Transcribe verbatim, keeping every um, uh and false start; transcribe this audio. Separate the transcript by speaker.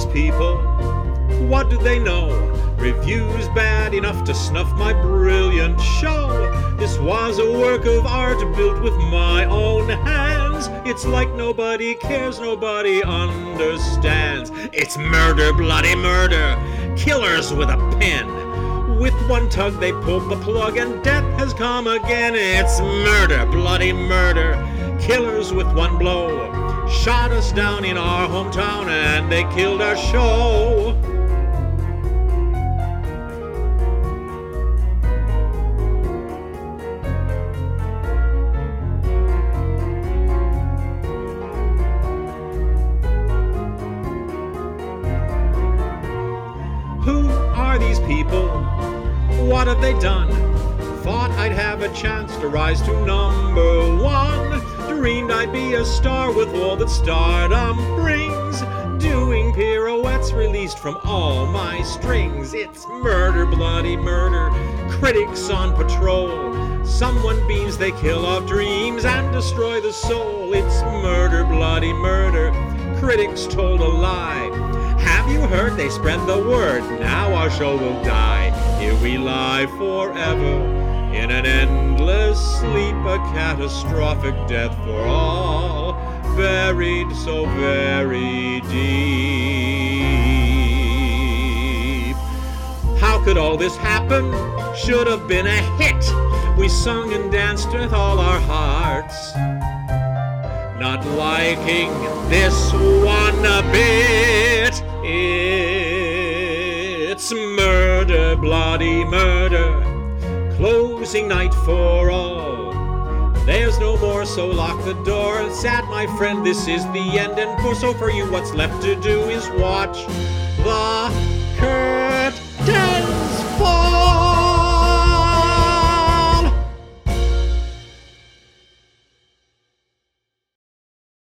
Speaker 1: people? What do they know? Reviews bad enough to snuff my brilliant show. This was a work of art built with my own hands. It's like nobody cares, nobody understands. It's murder, bloody murder, killers with a pen. With one tug they pulled the plug and death has come again. It's murder, bloody murder, killers with one blow. Shot us down in our hometown and they killed our show. Who are these people? What have they done? Thought I'd have a chance to rise to number one. Dreamed I'd be a star with all that stardom brings. Doing pirouettes released from all my strings. It's murder, bloody murder, critics on patrol. Someone beams, they kill off dreams and destroy the soul. It's murder, bloody murder, critics told a lie. Have you heard? They spread the word. Now our show will die. Here we lie forever in an endless sleep, a catastrophic death for all, buried so very deep. How could all this happen? Should have been a hit. We sung and danced with all our hearts. Not liking this one a bit. It's murder, bloody murder, closing night for all. There's no more, so lock the door. Sad, my friend, this is the end. And for so for you, what's left to do is watch